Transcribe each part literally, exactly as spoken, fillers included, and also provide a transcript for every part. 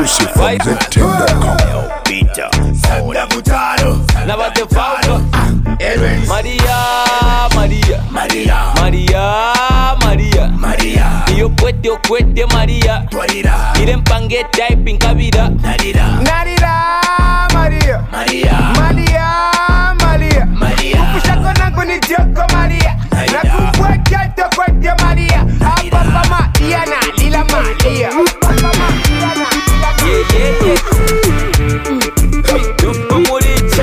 Exclusive from Z ten dot com. Peter, Sanda Butaro, Nabate Fauca, Maria, Maria, Maria, Maria, Maria, Maria, Iyo kwete okwete Maria, Twadira, Ile mpange type inkabira, Nadira, Nadira, Maria, Maria, Maria, Maria, Maria, Kushako nangu ni Joko Maria, Nakukweke tokweke Maria, Hapa mama Iana, Lila Maria, yeah, yeah, yeah. Dupa muriche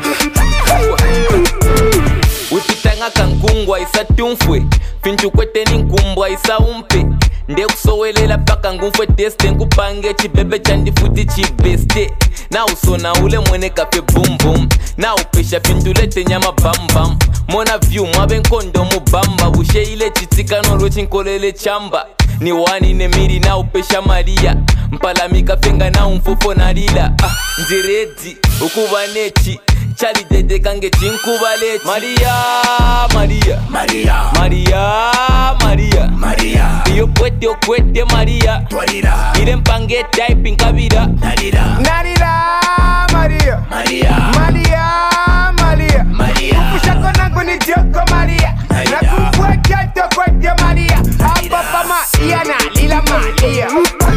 Wipitanga kankungwa isa tumfwe Finchu kwete ni nkumbwa isa umpe Nde kusowelela paka ngumfwe teste Nkupange chibebe chandifuti chibeste Na usona ule mwene kafe boom boom Na upesha pindulete nyama bam bam Mona view mwabe nkondo mubamba Ushe ile chitika nolo chinkolele chamba Ni wani ne miri na upesha Maria Mpalamika fenga na umfofo na lila ah, Nziredi, ukubanechi Chali dede kange chinkubalechi Maria, Maria, Maria, Maria, Maria, Maria, Iyo kwete okwete Maria, Twadira, Ile mpange type inkabira, Nadira, Nadira, Maria, Maria, Maria, Maria, Maria, Kushako nangu ni Joko Maria, Nakukweke tokweke Maria, Hapa mama Iana, Lila Maria,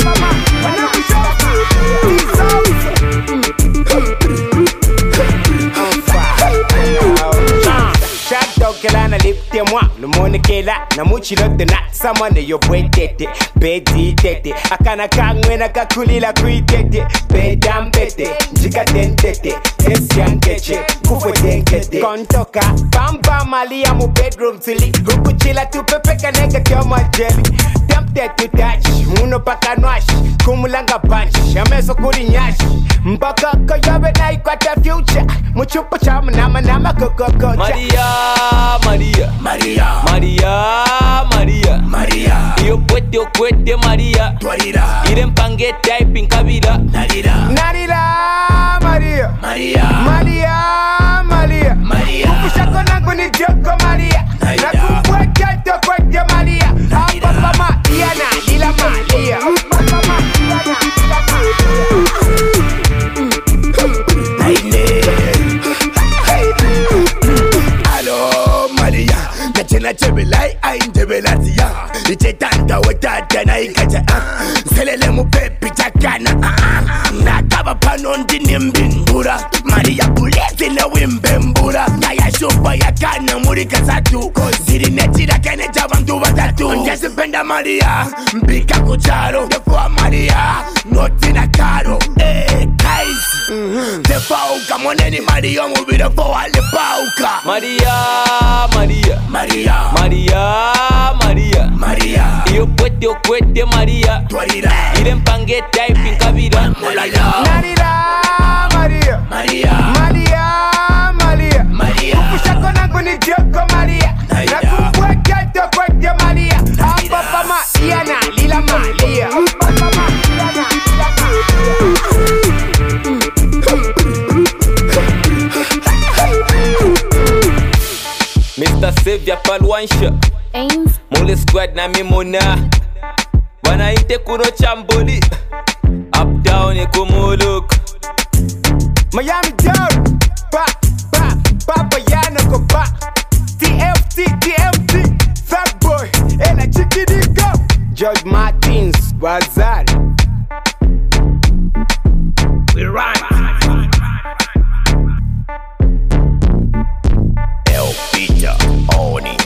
Kelana lipte moi, le monde qui est là, na muchilote na samane yo bwetete, bedi tete, akana kangwena kakulila kuitete, bedam pete, njika tentete, tesyankeche, kufwe tenkete, kontoka, bamba malia mu bedroom tili, huku chila tu pepeka nega tioma jelly, tempted to touch, muno paka nwash, kumulanga bunch, ameso kuri nyash, mbaka koyobe na ikwata future, muchupo chama nama nama kokokocha. Maria, Maria, Maria, Maria, Maria, Maria, Iyo kwete okwete Maria, Twadira, Ile mpange type inkabira, Nadira, Nadira, Maria, Maria, Maria, Maria, Maria, Kushako nangu ni Joko Maria, Nakukweke tokweke Maria, Hapa mama Iana, Lila Maria, Hello, Maria, Kachena Chebelai, I'm Jebelatia, Ichetanta Wetata Naikaja, Selele Mupepi Chakana, Nakaba Panon Dinimbura, Maria Buleti na Wimbembura, Naya Shupa Yakana Murika Satu, Ziri Netira Kene Jabantu Batatu, Jasipenda Maria, Mbika Kucharo, Defua Maria, Notina Caro, eh, Kais, Defauka, Moneni Maria, Mubira Foa Lepauka, Maria, Maria, Maria, Maria, Maria, Maria, Iyo kwete okwete Maria, Twadira, Ile mpange type inkabira, Maria, Nadira, Maria, Maria, Maria, Maria, Maria, Kushako nangu ni Joko Maria, Nakukweke tokweke Maria, Hapa mama Iana, Lila Maria, Mister Savior Palwansha, Ames, Mole Squad na mimona Bana ite kuno chamboli Uptown ikumuluk Miami Down, pa, pa, Papa Yana go pa, T F T, T M T, Fat Boy, Ella Chiquitico, George Martins, Bazar. we run. El Peter on it.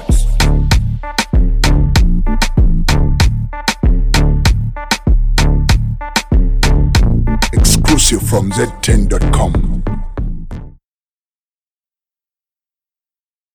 Exclusive from Z ten dot com.